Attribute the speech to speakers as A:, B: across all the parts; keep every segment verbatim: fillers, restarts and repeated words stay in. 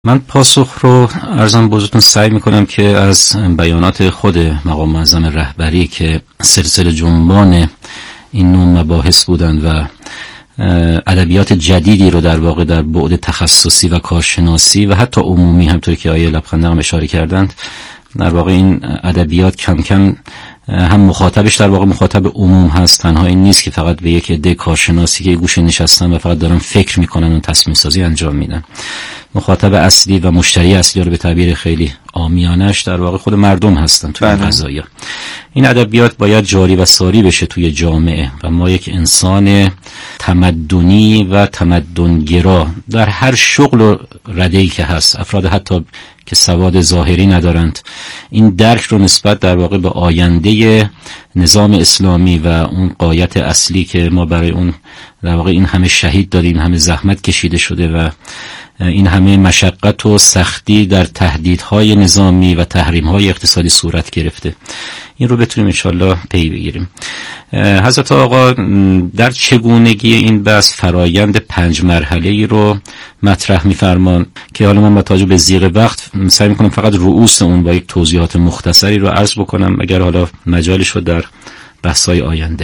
A: من پاسخ رو عرضم بزرگتون سعی میکنم که از بیانات خود مقام معظم رهبری که سلسله جنبان این نوع مباحث بودند و ادبیات جدیدی رو در واقع در بعد تخصصی و کارشناسی و حتی عمومی همطور که آیه لبخنده هم اشاره کردند، در واقع این ادبیات کم کم هم مخاطبش در واقع مخاطب عموم هست، تنها این نیست که فقط به یک عده کارشناسی که گوشه نشستن و فقط دارن فکر میکنن و تصمیم سازی انجام میدن. مخاطب اصلی و مشتری اصلی رو به تعبیر خیلی عامیانش در واقع خود مردم هستن توی این قضایا. این ادبیات باید جاری و ساری بشه توی جامعه و ما یک انسان تمدنی و تمدنگرا در هر شغل و رده‌ای که هست، افراد حتی که سواد ظاهری ندارند، این درک رو نسبت در واقع به آینده نظام اسلامی و اون غایت اصلی که ما برای اون در واقع این همه شهید دادیم، همه زحمت کشیده شده و این همه مشقت و سختی در تهدیدهای نظامی و تحریمهای اقتصادی صورت گرفته، این رو بتونیم انشالله پی بگیریم. حضرت آقا در چگونگی این بحث فرایند پنج مرحله‌ای رو مطرح می‌فرمان که حالا من با توجه به ضیق وقت سعی می‌کنم فقط رؤوس اون با یک توضیحات مختصری رو عرض بکنم اگر حالا مجالش رو در بحث‌های آینده.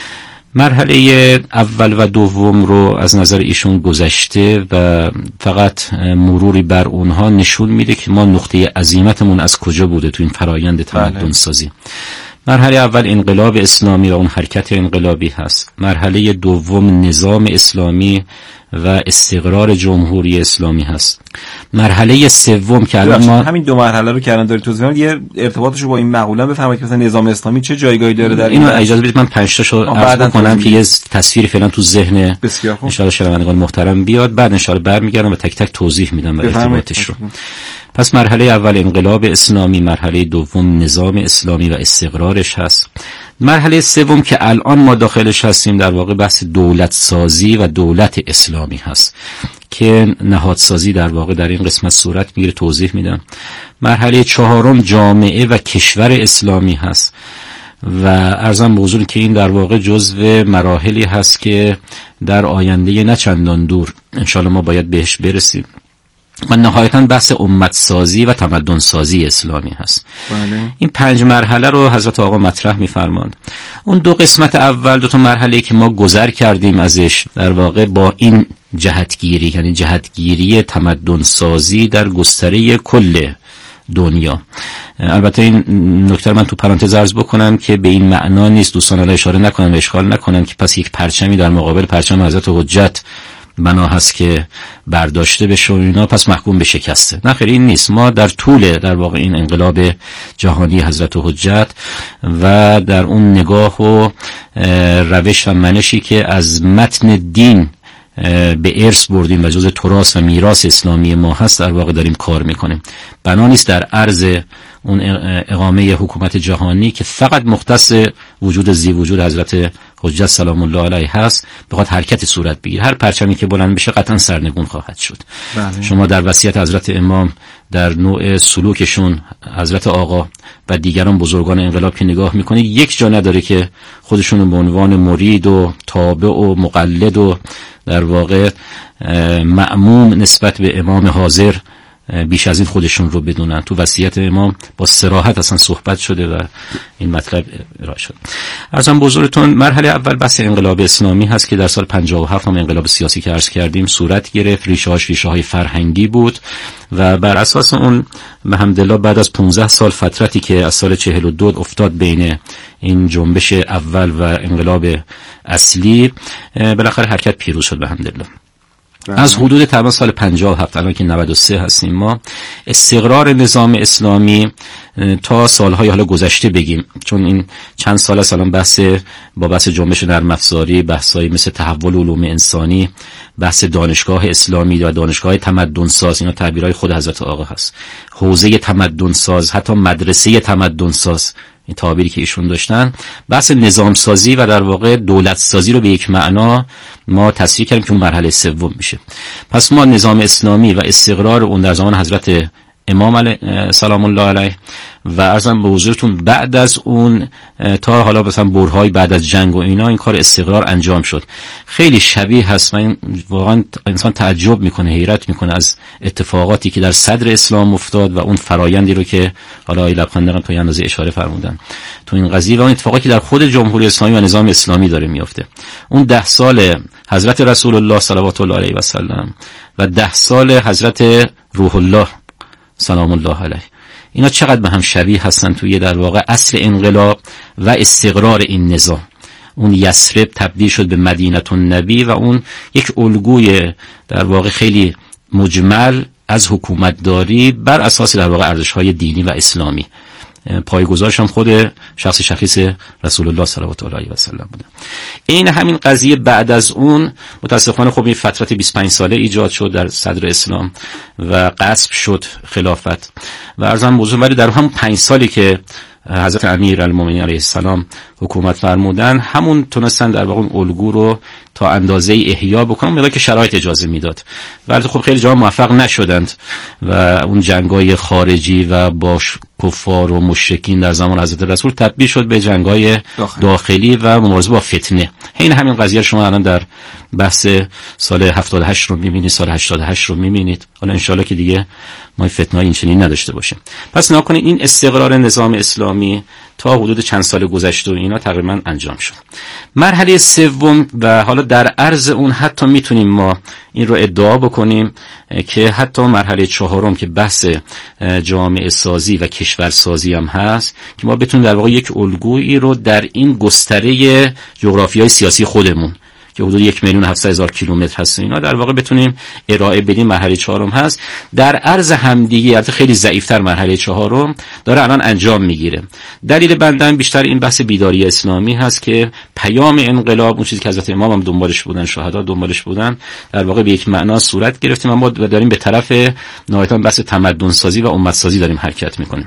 A: مرحله اول و دوم رو از نظر ایشون گذشته و فقط مروری بر اونها نشون میده که ما نقطه عزیمتمون از کجا بوده تو این فرایند تمدن سازی. مرحله اول انقلاب اسلامی و اون حرکت انقلابی هست. مرحله دوم نظام اسلامی و استقرار جمهوری اسلامی هست. مرحله سوم که الان ما
B: همین دو مرحله رو کردن دارید توضیح بدید، یه ارتباطش رو با این مقوله بفرمایید که مثلا نظام اسلامی چه جایگاهی داره در
A: اینو اجازه بدید من پنج تاشو عرض کنم که یه تصویری فعلا تو ذهن ان شاء الله شنوندگان محترم بیاد، بعد ان شاء الله برمیگردم و تک تک توضیح میدم و ارتباطش رو. پس مرحله اول انقلاب اسلامی، مرحله دوم نظام اسلامی و استقرارش هست. مرحله سوم که الان ما داخلش هستیم در واقع بحث دولت سازی و دولت اسلامی هست که نهادسازی در واقع در این قسمت صورت میگیره، توضیح میدم. مرحله چهارم جامعه و کشور اسلامی هست و عرضم به حضور که این در واقع جزو مراحلی هست که در آینده نه چندان دور انشاءالله ما باید بهش برسیم و نهایتاً بحث امت سازی و تمدن سازی اسلامی هست.
B: بله.
A: این پنج مرحله رو حضرت آقا مطرح می‌فرماند. اون دو قسمت اول، دو تا مرحله که ما گذر کردیم ازش در واقع با این جهتگیری، یعنی جهتگیری تمدن سازی در گستره کل دنیا. البته این نکته من تو پرانتز عرض بکنم که به این معنا نیست دوستان الان اشاره نکنن و اشکال نکنن که پس یک پرچمی در مقابل پرچم حضرت حجت بنا هست که برداشته بشه و اینا پس محکوم به شکسته. نه خیر، این نیست. ما در طول در واقع این انقلاب جهانی حضرت حجت و در اون نگاه و روش و منشی که از متن دین به ارث بردیم و جزء تراث و میراث اسلامی ما هست در واقع داریم کار میکنیم. بنا نیست در عرض اون اقامه حکومت جهانی که فقط مختص وجود زی وجود حضرت حجت سلام الله علیه هست بخواد حرکت صورت بگیره. هر پرچمی که بلند بشه قطعا سرنگون خواهد شد. بله. شما در وصیت حضرت امام در نوع سلوکشون حضرت آقا و دیگران بزرگان انقلاب که نگاه میکنید یک جا نداره که خودشون به عنوان مرید و تابع و مقلد و در واقع مأموم نسبت به امام حاضر بیش از این خودشون رو بدونن. تو وصیت امام با صراحت اصلا صحبت شده و این مطلب ارائه شد. عرضم بزرگتون مرحله اول بحث انقلاب اسلامی هست که در سال پنجاه و هفت هم انقلاب سیاسی که عرض کردیم صورت گرفت. ریشه‌هاش ریشه‌های فرهنگی بود و بر اساس اون الحمدلله بعد از پانزده سال فترتی که از سال چهل و دو افتاد بین این جنبش اول و انقلاب اصلی بالاخره حرکت پیروز شد الحمدلله. از حدود تقریبا سال پنجاه و هفت الان که نود و سه هستیم ما استقرار نظام اسلامی تا سالهای حالا گذشته بگیم، چون این چند سال است الان بحث با بحث جنبش نرم افزاری، بحثایی مثل تحول علوم انسانی، بحث دانشگاه اسلامی و دانشگاه تمدن ساز، اینا تعبیرهای خود حضرت آقا هست. حوزه تمدن ساز، حتی مدرسه تمدن ساز، این تعبیری که ایشون داشتن، بحث نظام سازی و در واقع دولت سازی رو به یک معنا ما تصریح کردیم که اون مرحله سوم میشه. پس ما نظام اسلامی و استقرار اون در زمان حضرت امام علیه سلام الله علیه و عرضم به حضورتون بعد از اون تا حالا مثلا برهای بعد از جنگ و اینا این کار استقرار انجام شد. خیلی شبیه هست و این واقعا انسان تعجب میکنه، حیرت میکنه از اتفاقاتی که در صدر اسلام افتاد و اون فرایندی رو که حالا آقای لبخندران تا اندازه اشاره فرمودن تو این قضیه و اون اتفاقاتی که در خود جمهوری اسلامی و نظام اسلامی داره میفته. اون ده سال حضرت رسول الله صلوات الله علیه و سلم و ده سال حضرت روح الله سلام الله علیه، اینا چقدر به هم شبیه هستن توی در واقع اصل انقلاب و استقرار این نظام. اون یثرب تبدیل شد به مدینه النبی و اون یک الگوی در واقع خیلی مجمل از حکومتداری بر اساس در واقع ارزش‌های دینی و اسلامی. پایه‌گذارش هم خود شخص شخیص رسول الله صلوات الله علیه و سلم بوده. این همین قضیه بعد از اون متاسفانه خب این فترت بیست و پنج ساله ایجاد شد در صدر اسلام و غصب شد خلافت و عرضم بزرگ، ولی در همون پنج سالی که حضرت امیرالمومنین علیه السلام حکومت فرمودن همون تونستن در واقع الگو رو تا اندازه احیا بکنن موقعی که شرایط اجازه میداد. ولی خب خیلی جا موفق نشدند و اون جنگای خارجی و با کفار و مشرکین در زمان حضرت رسول تبدیل شد به جنگای داخلی, داخلی و مبارزه با فتنه. این همین قضیه شما الان در بحث سال هفتاد و هشت رو میبینید، سال هشتاد و هشت رو میبینید. حالا انشالله که دیگه ما فتنه این چنین نداشته باشیم. پس نکنید این استقرار نظام اسلامی تا حدود چند سال گذشته و اینا تقریبا انجام شد. مرحله سوم و حالا در عرض اون حتی میتونیم ما این رو ادعا بکنیم که حتی مرحله چهارم که بحث جامعه سازی و کشورسازی هم هست که ما بتونیم در واقع یک الگویی رو در این گستره جغرافیای سیاسی خودمون که حدود یک میلیون و هفتصد هزار کیلومتر هست اینا در واقع بتونیم ارائه بدیم. مرحله چهارم هست در عرض همدیگه، البته خیلی ضعیفتر مرحله چهارم داره الان انجام میگیره. دلیل بندن بیشتر این بحث بیداری اسلامی هست که پیام انقلاب، اون چیزی که حضرت امام هم دنبالش بودن، شهدا دنبالش بودن، در واقع به یک معنا صورت گرفتیم و ما داریم به طرف نهایتاً بحث تمدن سازی و امت سازی داریم حرکت میکنیم.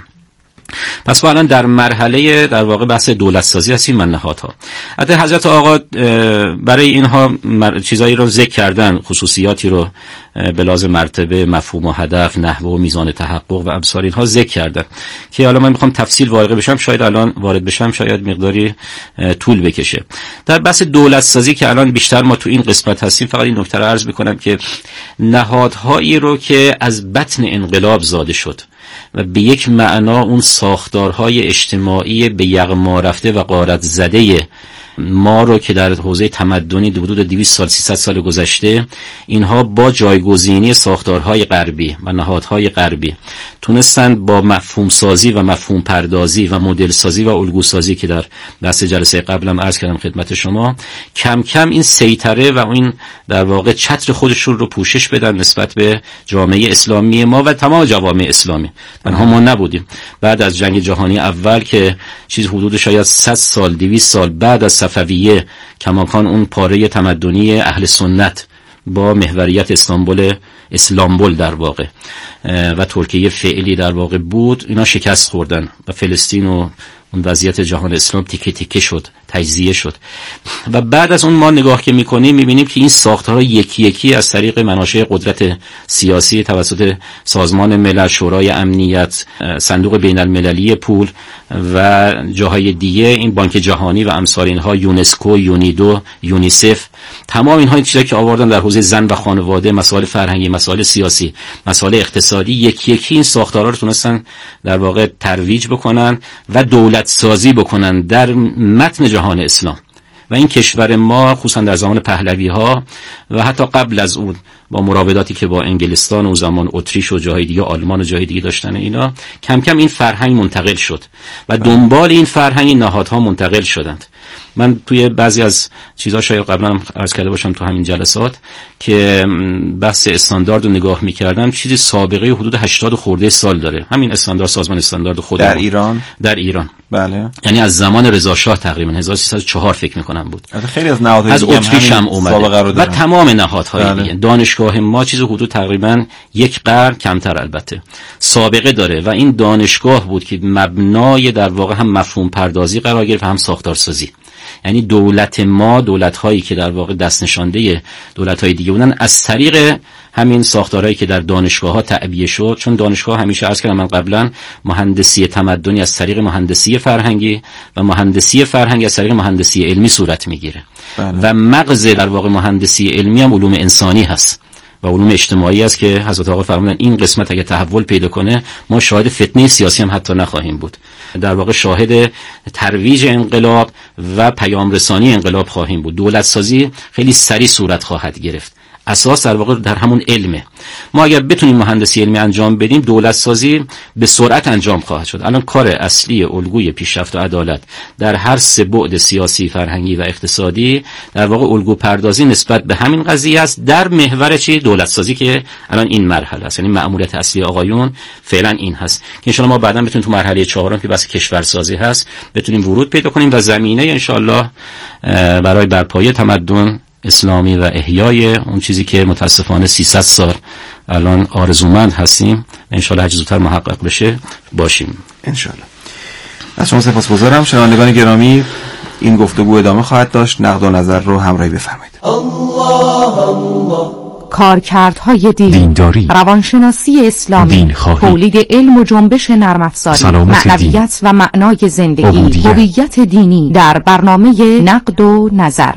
A: پس ما الان در مرحله در واقع بحث دولت سازی هستیم من نهادها. حتی حضرت آقا برای اینها چیزایی رو ذکر کردن، خصوصیاتی رو به لازم مرتبه، مفهوم و هدف، نحوه و میزان تحقق و امثال اینها ذکر کردن که حالا من میخوام تفصیل وارد بشم، شاید الان وارد بشم شاید مقداری طول بکشه. در بحث دولت سازی که الان بیشتر ما تو این قسمت هستیم، فقط این نکته رو عرض میکنم که نهادهایی رو که از بطن انقلاب زاده شد و به یک معنا اون ساختارهای اجتماعی به یغما رفته و غارت زده ما رو که در حوزه تمدنی حدود دویست سال سیصد سال گذشته اینها با جایگزینی ساختارهای غربی و نهادهای غربی تونستند با مفهوم سازی و مفهوم پردازی و مدل سازی و الگو سازی که در بحث جلسه قبلم عرض کردم خدمت شما، کم کم این سیطره و این در واقع چتر خودشون رو پوشش بدن نسبت به جامعه اسلامی ما و تمام جوامع اسلامی. منها ما نبودیم. بعد از جنگ جهانی اول که چیز حدود شاید صد سال دویست سال بعد از صفویه کماکان اون پاره تمدنی اهل سنت با محوریت استانبول اسلامبول در واقع و ترکیه فعلی در واقع بود، اینا شکست خوردن و فلسطین و اون وضعیت جهان اسلام تیکه تیکه شد، تجزیه شد. و بعد از اون ما نگاه که میکنیم میبینیم که این ساختارها یکی یکی از طریق مناشأ قدرت سیاسی توسط سازمان ملل، شورای امنیت، صندوق بین المللی پول و جاهای دیگه، این بانک جهانی و امثال اینها، یونسکو، یونیدو، یونیسف، تمام اینها این چیزایی که آوردن در حوزه زن و خانواده، مسائل فرهنگی، مسائل سیاسی، مسائل اقتصادی، یکی یکی این ساختارها رو تونستن در واقع ترویج بکنن و دولت سازی بکنن در متن جهان اسلام. و این کشور ما خصوصا در زمان پهلوی ها و حتی قبل از اون با مراوداتی که با انگلستان و زمان اتریش و جاهای دیگه، آلمان و جاهای دیگه داشتن، اینا کم کم این فرهنگ منتقل شد و دنبال این فرهنگ این نهادها منتقل شدند. من توی بعضی از چیزها شاید قبلا هم عرض کرده باشم تو همین جلسات که بحث استاندارد رو نگاه می‌کردم، چیزی سابقه حدود هشتاد خورده سال داره. همین استاندارد، سازمان استاندارد خود
B: در ایران
A: در ایران
B: بله،
A: یعنی از زمان رضا شاه تقریبا هزار و سیصد و چهار فکر می‌کنم بود.
B: خیلی از نهادهای
A: از اتریش هم اومده و تمام نهادهای
B: بله.
A: دیگه. دانشگاه ما چیز حدود تقریبا یک قرن کمتر البته سابقه داره و این دانشگاه بود که مبنای در واقع هم مفهوم پردازی قرار گرفت و هم ساختارسازی. یعنی دولت ما، دولت هایی که در واقع دست نشانده دولت های دیگه بودن، از طریق همین ساختارهایی که در دانشگاه ها تعبیه شد، چون دانشگاه همیشه عرض کردم من قبلا مهندسی تمدنی از طریق مهندسی فرهنگی و مهندسی فرهنگی از طریق مهندسی علمی صورت میگیره و مغز در واقع مهندسی علمی هم علوم انسانی هست و علوم اجتماعی است که حضرت آقا فرمودن این قسمت اگه تحول پیدا کنه ما شاهد فتنه سیاسی هم حتی نخواهیم بود، در واقع شاهد ترویج انقلاب و پیام رسانی انقلاب خواهیم بود. دولت سازی خیلی سریع صورت خواهد گرفت. اساس در واقع در همون علمه. ما اگر بتونیم مهندسی علمی انجام بدیم، دولت سازی به سرعت انجام خواهد شد. الان کار اصلی الگوی پیشرفت و عدالت در هر سه بعد سیاسی، فرهنگی و اقتصادی در واقع الگو پردازی نسبت به همین قضیه است، در محور چی؟ دولت سازی که الان این مرحله است. یعنی مأموریت اصلی آقایون فعلا این هست که ان شاء الله ما بعدا بتونیم تو مرحله چهارم که بس کشورسازی هست بتونیم ورود پیدا کنیم و زمینه ان شاء الله برای برپایی تمدن اسلامی و احیای اون چیزی که متاسفانه سیصد سال الان آرزومند هستیم ان شاء الله هرچه زودتر محقق بشه باشیم
B: ان شاء الله. از شما سپاسگزارم. شنوندگان گرامی، این گفتگو ادامه خواهد داشت. نقد و نظر رو همراهی بفرمایید. الله
C: الله. کارکردهای دین، دینداری، روانشناسی اسلامی، تولید علم و جنبش نرم افزاری، معنویت و معنای زندگی، هویت دینی در برنامه نقد و نظر.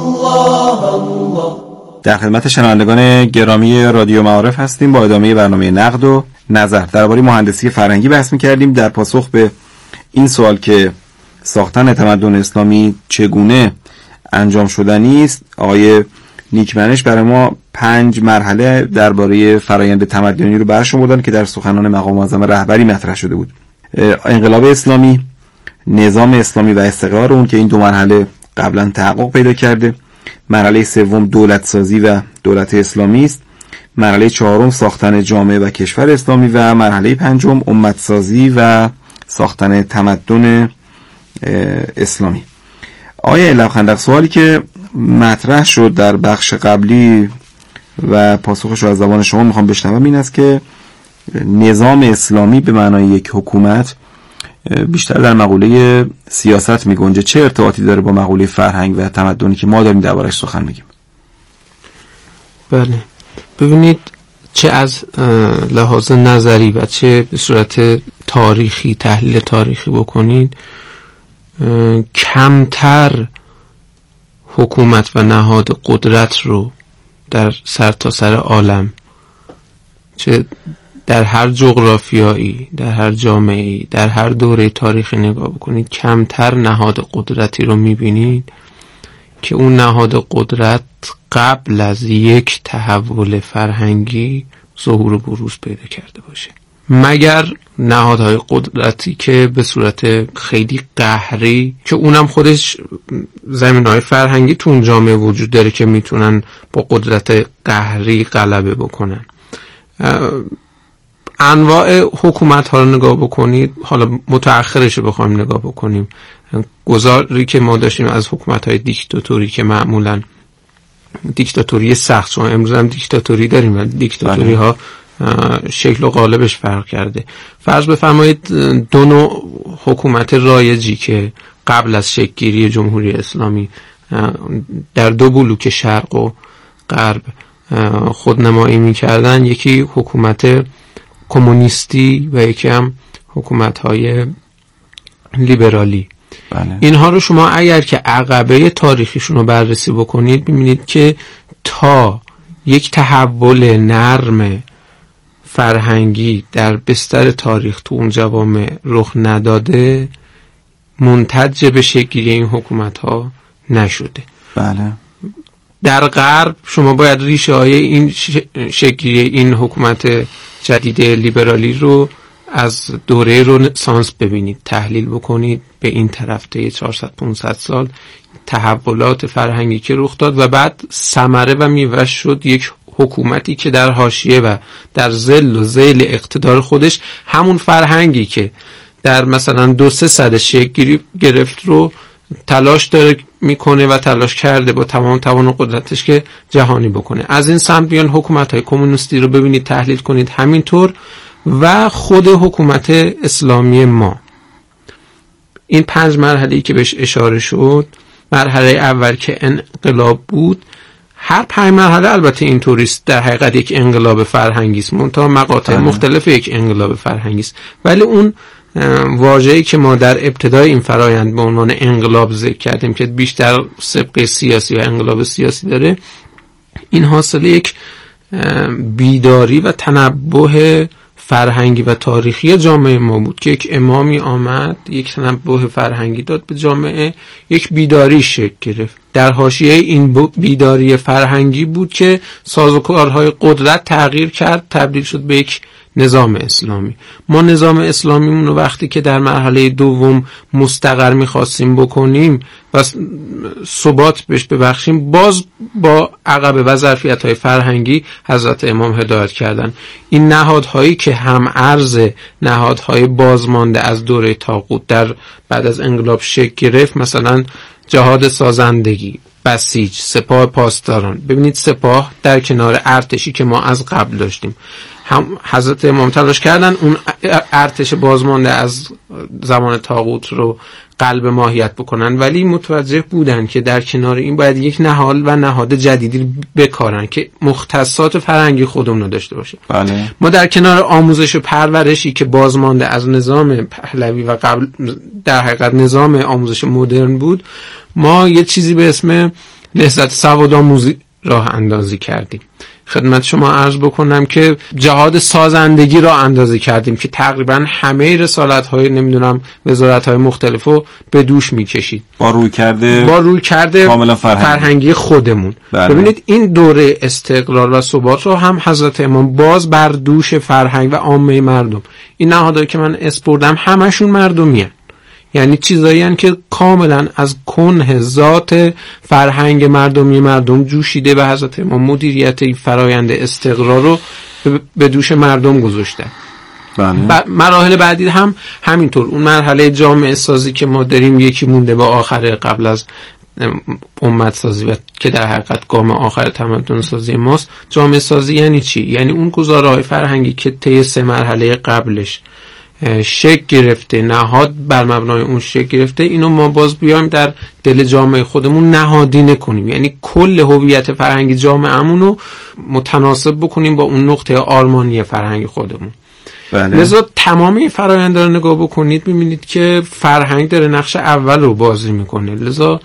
B: در خدمت شنوندگان گرامی رادیو معارف هستیم با ادامه برنامه نقد و نظر. درباره مهندسی فرهنگی بحث می‌کردیم. در پاسخ به این سوال که ساختن تمدن اسلامی چگونه انجام شدنی است، آقای نیکمنش برای ما پنج مرحله درباره فرایند تمدنی رو برشمردن که در سخنان مقام معظم رهبری مطرح شده بود. انقلاب اسلامی، نظام اسلامی و استقرار اون که این دو مرحله قبلا تحقق پیدا کرده. مرحله سوم دولت سازی و دولت اسلامی است. مرحله چهارم ساختن جامعه و کشور اسلامی و مرحله پنجم امت سازی و ساختن تمدن اسلامی. آیه لبخندق، سوالی که مطرح شد در بخش قبلی و پاسخش رو از زبان شما میخوام بشنوم این است که نظام اسلامی به معنای یک حکومت بیشتر در مقوله سیاست میگنجه. چه ارتباطی داره با مقوله فرهنگ و تمدنی که ما داریم دربارش سخن میگیم؟
D: بله، ببینید چه از لحاظ نظری و چه به صورت تاریخی، تحلیل تاریخی بکنید، کمتر حکومت و نهاد قدرت رو در سرتاسر عالم، چه در هر جغرافیایی، در هر جامعه‌ای، در هر دوره تاریخی نگاه بکنید، کمتر نهاد قدرتی رو میبینید که اون نهاد قدرت قبل از یک تحول فرهنگی ظهور و بروز پیدا کرده باشه، مگر نهادهای قدرتی که به صورت خیلی قهری، که اونم خودش زمینه‌های فرهنگی تو اون جامعه وجود داره که میتونن با قدرت قهری غلبه بکنن. انواع حکومت ها رو نگاه بکنید، حالا متأخرش رو بخوایم نگاه بکنیم، گذاری که ما داشتیم از حکومت های دیکتاتوری که معمولا دیکتاتوری سخت، چون امروز هم دیکتاتوری داریم و دیکتاتوری ها شکل و قالبش فرق کرده. فرض بفرمایید دو نوع حکومت رایجی که قبل از شکل گیری جمهوری اسلامی در دو بلوک شرق و غرب خودنمایی می‌کردن، یکی حکومت کمونیستی و یکی هم حکومت‌های لیبرالی.
B: بله.
D: اینها رو شما اگر که عقبه تاریخیشون رو بررسی بکنید ببینید که تا یک تحول نرم فرهنگی در بستر تاریخ تو اون جوامع رخ نداده، منتج به شکلی این حکومت‌ها نشده.
B: بله.
D: در غرب شما باید ریشه های این شکلی این حکومت جدید لیبرالی رو از دوره رنسانس ببینید، تحلیل بکنید، به این طرف طی چهارصد پانصد سال تحولات فرهنگی که رخ داد و بعد ثمره و میوه شد یک حکومتی که در حاشیه و در ذل و ذیل اقتدار خودش همون فرهنگی که در مثلا دو سه صد شکل گرفت رو تلاش داره میکنه و تلاش کرده با تمام توان و قدرتش که جهانی بکنه. از این سمت بیان حکومت‌های کمونیستی رو ببینید، تحلیل کنید، همینطور و خود حکومت اسلامی ما. این پنج مرحله‌ای که بهش اشاره شد مرحله اول که انقلاب بود، هر پنج مرحله البته اینطوریست در حقیقت یک انقلاب فرهنگی است، منتها مقاطع مختلف یک انقلاب فرهنگی است، ولی اون واژه‌ای که ما در ابتدای این فرایند به عنوان انقلاب ذکر کردیم که بیشتر سابقه سیاسی و انقلاب سیاسی داره، این حاصل یک بیداری و تنبه فرهنگی و تاریخی جامعه ما بود که یک امامی آمد، یک تنبه فرهنگی داد به جامعه، یک بیداری شکل گرفت. در حاشیه این بیداری فرهنگی بود که سازوکارهای قدرت تغییر کرد، تبدیل شد به یک نظام اسلامی. ما نظام اسلامیمون رو وقتی که در مرحله دوم مستقر می‌خواستیم بکنیم و ثبات بهش ببخشیم، باز با عقبه و ظرفیت‌های فرهنگی حضرت امام هدایت کردن. این نهادهایی که هم ارز نهادهای بازمانده از دوره طاغوت در بعد از انقلاب شکل گرفت، مثلا جهاد سازندگی، بسیج، سپاه پاسداران. ببینید سپاه در کنار ارتشی که ما از قبل داشتیم، هم حضرت امام تلاش کردن اون ارتش بازمانده از زمان طاغوت رو قلب ماهیت بکنن، ولی متوجه بودن که در کنار این باید یک نهاد و نهاد جدیدی بکارن که مختصات فرهنگی خودمون رو داشته باشه.
B: بله.
D: ما در کنار آموزش و پرورشی که بازمانده از نظام پهلوی و قبل در حقیقت نظام آموزش مدرن بود، ما یه چیزی به اسم لذت سواد آموزی راه اندازی کردیم. خدمت شما عرض بکنم که جهاد سازندگی را اندازی کردیم که تقریبا همه رسالت‌های نمیدونم وزارت‌های مختلفو به دوش می‌کشید
B: با روی کرده
D: با روی کرده
B: کاملا فرهنگی, فرهنگی
D: خودمون.
B: بله.
D: ببینید این دوره استقرار و ثبات رو هم حضرت امام باز بر دوش فرهنگ و عامه مردم، این نهادهایی که من اسپردم همشون مردمیه، یعنی چیزایی هن که کاملا از کنه ذات فرهنگ مردمی مردم جوشیده و حضرت امام مدیریت این فرایند استقرار رو به دوش مردم گذاشته.
B: بله.
D: مراحل بعدی هم همینطور. اون مرحله جامعه سازی که ما داریم یکی مونده به آخر قبل از امت سازی و که در حقیقت گام آخر تمدن سازی ماست. جامعه سازی یعنی چی؟ یعنی اون گزاره‌های فرهنگی که طی سه مرحله قبلش شکل گرفته، نهاد بر مبنای اون شکل گرفته، اینو ما باز بیایم در دل جامعه خودمون نهادینه کنیم، یعنی کل هویت فرهنگی جامعه‌مون رو متناسب بکنیم با اون نقطه آرمانی فرهنگی خودمون.
B: بله.
D: لذا تمام این فرآیند رو نگاه بکنید ببینید که فرهنگ داره نقش اول رو بازی میکنه. لذا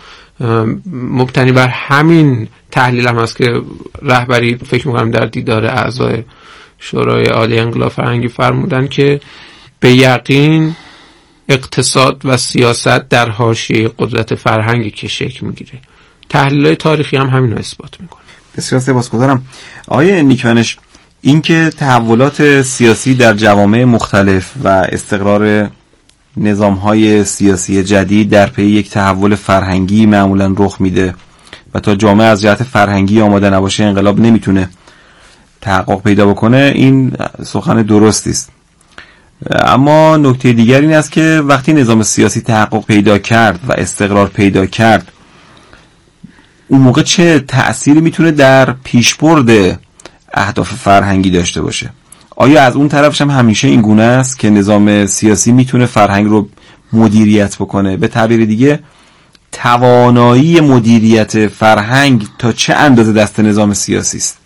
D: مبتنی بر همین تحلیل هم هست که رهبری فکر میکنم در دیدار اعضای شورای عالی انقلاب فرهنگی فرمودن که به یقین اقتصاد و سیاست در حاشیه قدرت فرهنگی که شکل میگیره. تحلیل‌های تاریخی هم همین رو اثبات میکنه.
B: بسیار سپاسگزارم. آقای نیکمنش، این که تحولات سیاسی در جوامع مختلف و استقرار نظام‌های سیاسی جدید در پی یک تحول فرهنگی معمولاً رخ میده و تا جامعه از جهت فرهنگی آماده نباشه انقلاب نمیتونه تحقق پیدا بکنه، این سخن درستی است. اما نکته دیگر این است که وقتی نظام سیاسی تحقق پیدا کرد و استقرار پیدا کرد، اون موقع چه تأثیری میتونه در پیشبرد اهداف فرهنگی داشته باشه؟ آیا از اون طرفش هم همیشه این گونه است که نظام سیاسی میتونه فرهنگ رو مدیریت بکنه؟ به تعبیر دیگه توانایی مدیریت فرهنگ تا چه اندازه دست نظام سیاسی است؟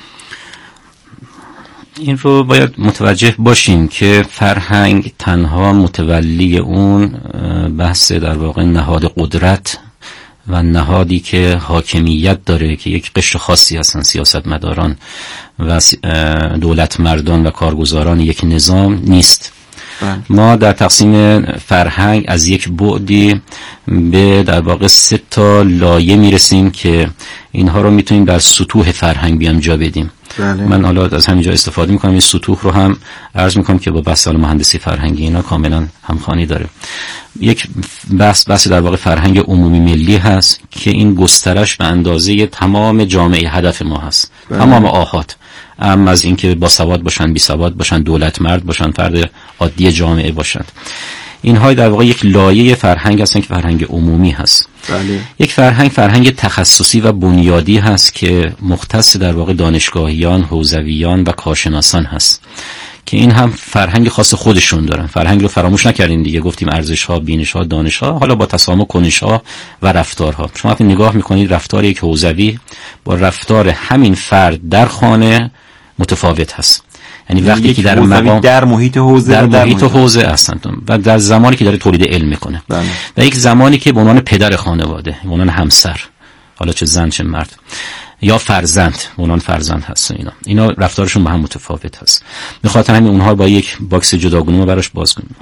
A: این رو باید متوجه باشیم که فرهنگ تنها متولی اون بحث در واقع نهاد قدرت و نهادی که حاکمیت داره که یک قشر خاصی هستن سیاستمداران و دولت مردان و کارگزاران یک نظام نیست. ما در تقسیم فرهنگ از یک بعدی به در واقع سه تا لایه میرسیم که اینها رو میتونیم در سطوح فرهنگ بیام جا بدیم.
B: بله.
A: من حالا از همینجا استفاده میکنم، این سطوح رو هم عرض میکنم که با بحث مهندسی فرهنگی اینا کاملا همخوانی داره. یک بحث بحث در واقع فرهنگ عمومی ملی هست که این گسترش به اندازه تمام جامعه هدف ما هست. بله. تمام آحاد، اما از اینکه با سواد باشن، بی سواد باشن، دولت مرد باشن، فرد عادی جامعه باشن، اینها در واقع یک لایه فرهنگ هستن که فرهنگ عمومی هست.
B: بله.
A: یک فرهنگ فرهنگ تخصصی و بنیادی هست که مختص در واقع دانشگاهیان، حوزویان و کارشناسان هست که این هم فرهنگ خاص خودشون دارن. فرهنگ رو فراموش نکردیم دیگه، گفتیم ارزش ها، بینش ها، دانش ها، حالا با تسامح کنش ها و رفتارها. شما وقتی نگاه میکنید رفتار یک حوزوی با رفتار همین فرد در خانه متفاوت هست. یعنی وقتی که در مقام
B: در محیط حوزه
A: در, در محیط حوزه هستن و در زمانی که داره تولید علم میکنه بله. و یک زمانی که به عنوان پدر خانواده، به عنوان همسر، حالا چه زن چه مرد، یا فرزند، به عنوان فرزند هست، اینا اینا رفتارشون با هم متفاوت هست. به خاطر همین اونها با یک باکس جداگانه ما براش باز کنیم.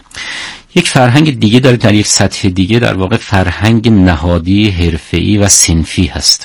A: یک فرهنگ دیگه داره در یک سطح دیگه، در واقع فرهنگ نهادی، حرفه‌ای و صنفی هست.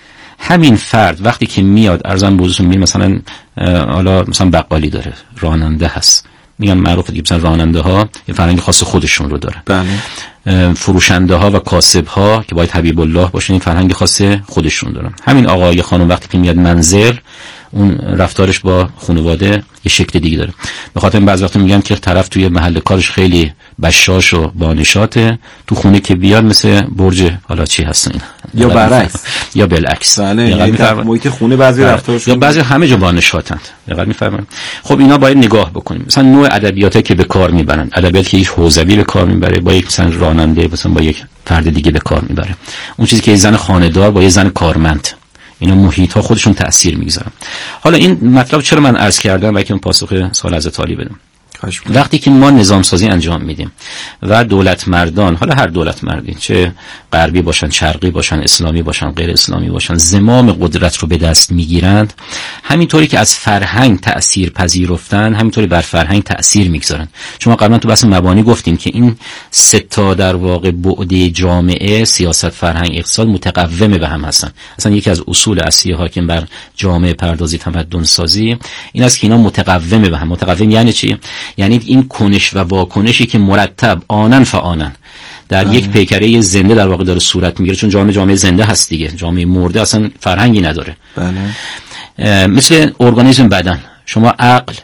A: همین فرد وقتی که میاد ارزم بزرگتون میگه مثلا حالا مثلا بقالی داره، راننده هست، میگن معروفه دیگه، مثلا راننده ها یه فرهنگ خاص خودشون رو داره. بله. فروشنده ها و کاسب ها که باید حبیب الله باشن، این فرهنگ خاص خودشون دارن. همین آقای خانم وقتی که میاد منزل، اون رفتارش با خانواده یه شکل دیگه داره. به خاطر این بعضی وقتا میگن که طرف توی محل کارش خیلی بشاش و بانشاته، تو خونه که بیاد مثل برج حالا چی هست این،
B: یا برعکس
A: یا بالعکس.
B: بله، یعنی محیط خونه بعضی رفتارشون
A: یا بعضی همه جا بانشاتند. دقیقاً میفهمن. خب اینا باید نگاه بکنیم. مثلا نوع ادبیاتی که به کار میبرن، ادبیاتی که یک حوزوی به کار میبره با یک مثلا راننده، مثلا با یک فرد دیگه به کار میبره. اون چیزی که یه زن خانه‌دار با یه زن کارمند، اینا محیط ها خودشون تأثیر میگذارن. حالا این مطلب چرا من عرض کردم و که اون پاسخ سوال از طالب بدم. وقتی که ما نظام سازی انجام میدیم و دولت مردان، حالا هر دولت مردی، چه غربی باشن، شرقی باشن، اسلامی باشن، غیر اسلامی باشن، زمام قدرت رو به دست میگیرند، همینطوری که از فرهنگ تأثیر پذیرفتن، همینطوری بر فرهنگ تأثیر میگذارن. شما قبلا تو بحث مبانی گفتیم که این سه تا در واقع بعد جامعه، سیاست، فرهنگ، اقتصاد، متقوم به هم هستن. اصلا یکی از اصول اصلی حاکم بر جامعه پردازی، تمدن سازی این است که اینا متقوم به هم. متقوم یعنی چی؟ یعنی این کنش و واکنشی که مرتب آنن فآنن در آه. یک پیکره زنده در واقع داره صورت میگیره، چون جامعه جامعه زنده هست دیگه. جامعه مرده اصلا فرهنگی نداره. بله. مثل ارگانیسم بدن، شما عقل،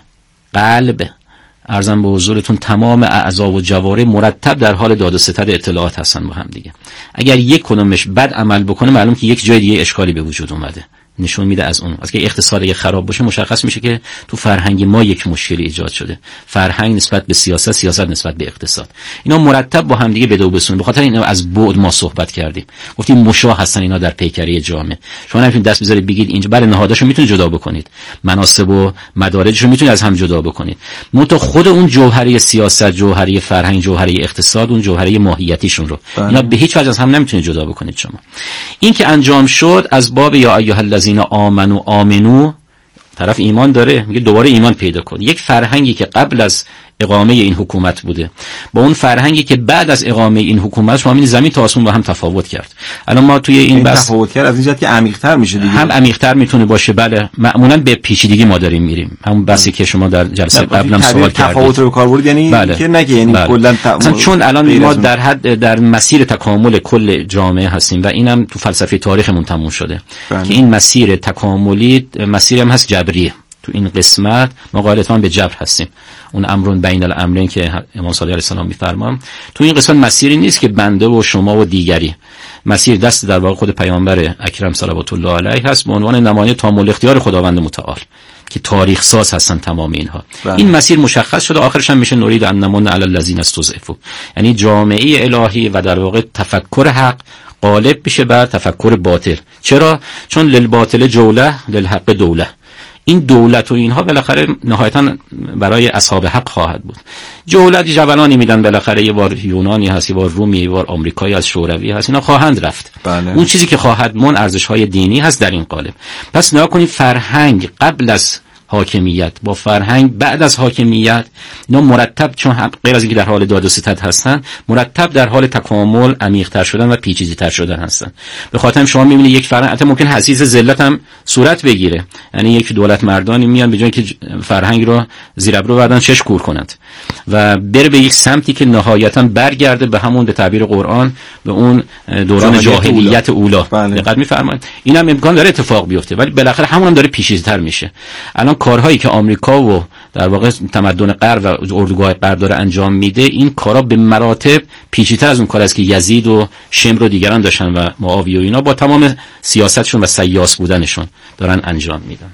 A: قلب، ارزم به حضورتون تمام اعضا و جواره مرتب در حال داد و ستد اطلاعات هستن با هم دیگه. اگر یک کدومش بد عمل بکنه، معلوم که یک جای دیگه اشکالی به وجود اومده. نشون میده از اون. از که اقتصاد اگه خراب باشه، مشخص میشه که تو فرهنگ ما یک مشکلی ایجاد شده. فرهنگ نسبت به سیاست، سیاست نسبت به اقتصاد، اینا مرتب با هم دیگه بدو بسون. به خاطر اینا از بعد ما صحبت کردیم، گفتیم مشاه هستن اینا در پیکره جامعه. شما نمیتونید دست بذارید بگید اینجا بله نهاداشو میتونید جدا بکنید، مناسب و مدارجشو میتونید از هم جدا بکنید. منتها خود اون جوهره سیاست، جوهره فرهنگ، جوهره اقتصاد، اون جوهره ماهیتیشون رو بله. اینا به هیچ وجه از هم نمیتونید جدا بکنید شما. این که انجام شد از باب یا ایها الذین آمنو آمنو، طرف ایمان داره میگه دوباره ایمان پیدا کن. یک فرهنگی که قبل از اقامه این حکومت بوده با اون فرهنگی که بعد از اقامه این حکومت، شما می‌بینید زمین تا آسمون با هم تفاوت کرد. الان ما توی این, این بس
B: تفاوت کرد از این جهت که عمیق‌تر میشه دیگه.
A: هم عمیق‌تر میتونه باشه بله. معمولاً به پیچیدگی ما داریم میریم. همون بحثی که شما در جلسه قبلم سوال کردید.
B: تفاوت رو به کار برد یعنی
A: بله.
B: که نگه یعنی
A: بله.
B: کلاً
A: ت... چون الان ما در حد در مسیر تکامل کل جامعه هستیم و اینم تو فلسفه تاریخمون تموم شده بله. که این مسیر تکاملی مسیری هم هست جبریه. تو این قسمت ما غالبا به جبر هستیم. اون امرون بین الامرین که امام صادق علیه السلام میفرمان، تو این قسمت مسیری نیست که بنده و شما و دیگری، مسیر دست در واقع خود پیامبر اکرم صلوات الله علیه هست به عنوان نماینده تام اختیار خداوند متعال که تاریخ ساز هستن تمام اینها. بله. این مسیر مشخص شده، آخرش هم میشه نورید ان نمن علی الذین استضعفوا، یعنی جامعه الهی و در واقع تفکر حق غالب بشه بر تفکر باطل. چرا؟ چون للباطل جوله للحق دوله. این دولت و اینها بالاخره نهایتاً برای اصحاب حق خواهد بود. جولت جولانی میدن، بالاخره یه بار یونانی هست، یه بار رومی، یه بار آمریکایی از شوروی هست، اینا خواهند رفت. بله. اون چیزی که خواهد مون ارزش‌های دینی هست در این قالب. پس نگاه کنید فرهنگ قبل از حاکمیت با فرهنگ بعد از حاکمیت، اینا مرتب، چون غیر از اینکه در حال داد و ستد هستن، مرتب در حال تکامل، عمیق‌تر شدن و پیچیده‌تر شدن هستن. به خاطر شما می‌بینید یک فرهنگ حتی ممکن حسیس ذلت هم صورت بگیره، یعنی یک دولت مردانی میان به جای که فرهنگ رو زیر ابرو بردن چش کور کنند و بره به یک سمتی که نهایتاً برگرده به همون به تعبیر قرآن به اون دوران جاهلیت اولا. دقت می‌فرمایید اینم امکان داره اتفاق بیفته، ولی بالاخره همون هم داره پیچیده‌تر میشه. الان کارهایی که آمریکا و در واقع تمدن غرب و اردوگاه غرب داره انجام میده، این کارا به مراتب پیچیده‌تر از اون کار است که یزید و شمر و دیگران داشتن و معاویه و اینا با تمام سیاستشون و سیاس بودنشون دارن انجام میدن.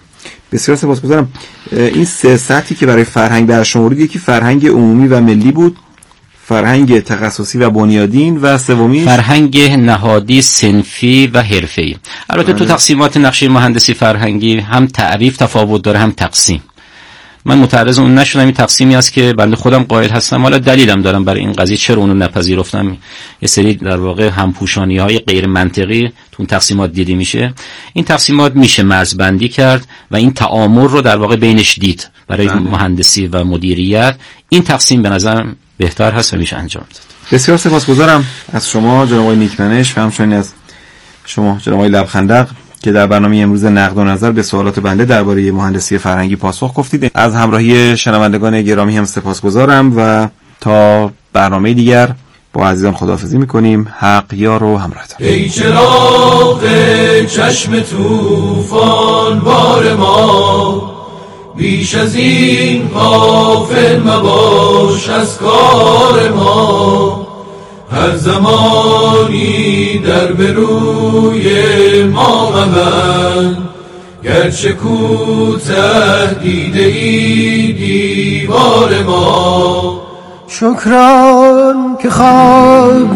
B: بسیار سپاسگزارم. این سه سطحی که برای فرهنگ برشمردید، یکی فرهنگ عمومی و ملی بود، فرهنگ تخصصی و بنیادین، و سومی
A: فرهنگ نهادی، صنفی و حرفه‌ای. البته تو تقسیمات نقشه مهندسی فرهنگی هم تعریف تفاوت داره هم تقسیم. من متعرض اون نشدم، این تقسیمی است که بنده خودم قائل هستم، حالا دلیلم دارم برای این قضیه چرا اونو نپذیرفتم. یه سری در واقع همپوشانی‌های غیر منطقی تو اون تقسیمات دیده میشه. این تقسیمات میشه مرزبندی کرد و این تعامل رو در واقع بینش دید. برای بله. مهندسی و مدیریت این تقسیم به نظرم بهتر هست و میشه انجام داد.
B: بسیار سپاسگزارم از شما جناب آقای نیکمنش و همچنین از شما جناب آقای لبخندق که در برنامه امروز نقد و نظر به سوالات بنده درباره مهندسی فرهنگی پاسخ گفتید. از همراهی شنوندگان گرامی هم سپاسگزارم و تا برنامه دیگر با عزیزان خداحافظی میکنیم. حق یار و همراهتان.
E: ای چراغ چشم طوفان بار ما، بیش از این غافل مباش از کار ما. هر زمانی در بروی ما مبند، گرچه کوته دیده ای دیوار ما.
F: شکران که خواب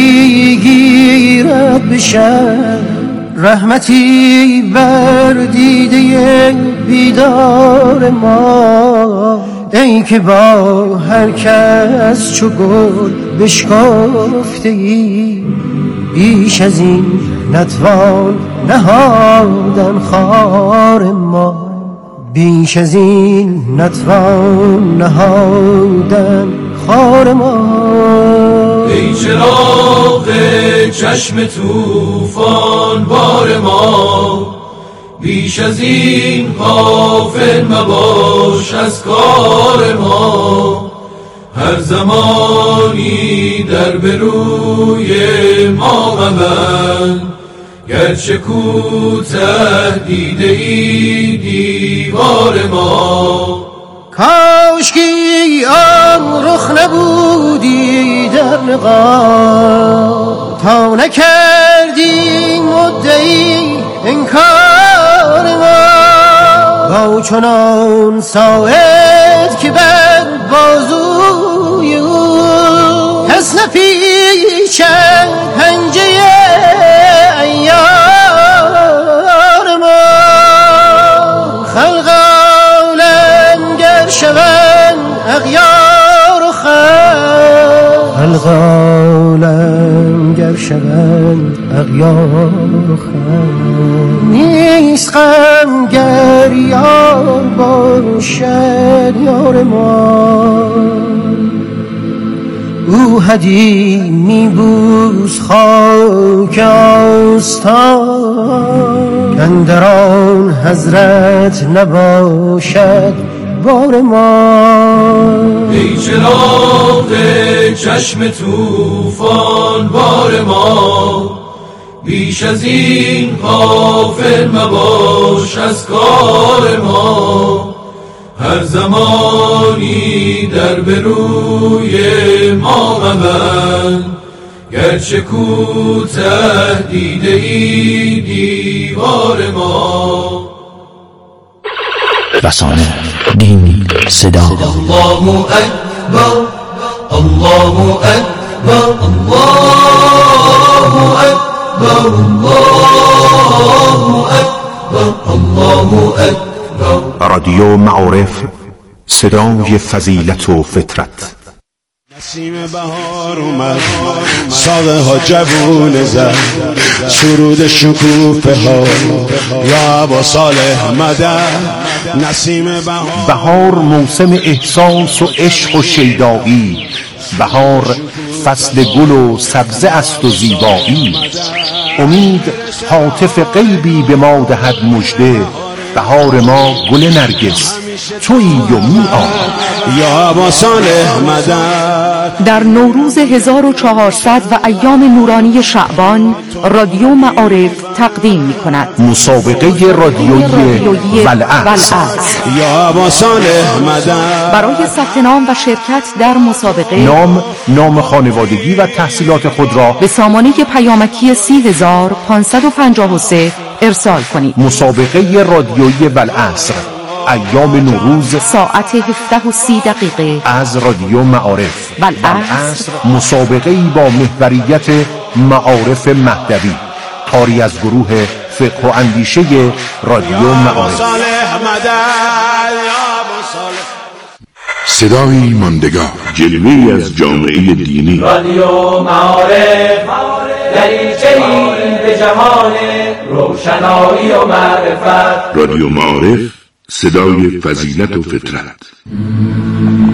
F: میگیرد بشن، رحمتی بر دیده بیدار ما. ای که با هر کس چو گل بشکافته ای، بیش از این نتوان نهادن خار ما. بیش از این نتوان نهادن خار ما.
E: ای چراغ چشم طوفان بار ما، بیش از این غافل مباش از کار ما. هر زمانی در بروی ما مبند، گرچه کوته دیده ای دیوار ما.
F: کاشکی آن رخ نبودی در نقاب، تا نکردی مدعی انکار ما. با چنان ساعد که بر بازوی او، کس نپیچد پنجه ایار ما. خلق عالم گر شوند اغیار و خلق، خلق عالم گر شوند اغیار و خلق. نیست غم گر یار باشد یار ما. او هدی میبوس خاک آستان، کاندر آن حضرت نباشد بار ما.
E: ای چراغ چشم طوفان بار ما، بیش از این غافل مباش از کار ما. هر زمانی در بروی ما مبند، گرچه کوته دیده ای دیوار ما.
G: رسانه، دین، صدا.
E: الله اکبر، الله اکبر، الله اکبر، الله اکبر، الله اکبر.
G: رادیو معارف، صدای فضیلت و فطرت.
H: نسیم بهار اومد، ساقه ها جوون زد، سرود شکوفه ها یا با صالح مدد. نسیم بهار
G: بهار موسم احساس و عشق و شیدایی، بهار فصل گل و سبزه است و زیبایی. امید هاتف غیبی به ما دهد مژده، بهار ما گل نرگس تویی و می آمد.
H: یا با صالح مدد.
C: در نوروز هزار و چهارصد و ایام نورانی شعبان، رادیو معارف تقدیم می کند
G: مسابقه رادیویی ولعت.
H: یا با صالح مدد.
C: برای ثبت نام و شرکت در مسابقه،
G: نام، نام خانوادگی و تحصیلات خود را
C: به سامانه پیامکی سی هزار پانصد و پنجاه و سه ارسال کنید.
G: مسابقه رادیویی والعصر، ایام نوروز،
C: ساعت هفده و سی دقیقه
G: از رادیو معارف.
C: والعصر
G: مسابقه با محوریت معارف مهدوی، کاری از گروه فقه و اندیشه رادیو معارف.
I: صدایی ماندگار، جلوه‌ای از جامعه دینی.
E: رادیو معارف، دریچه‌ای به جهان روشنایی و معرفت.
I: رادیو معارف، صدای فضیلت و فطرت.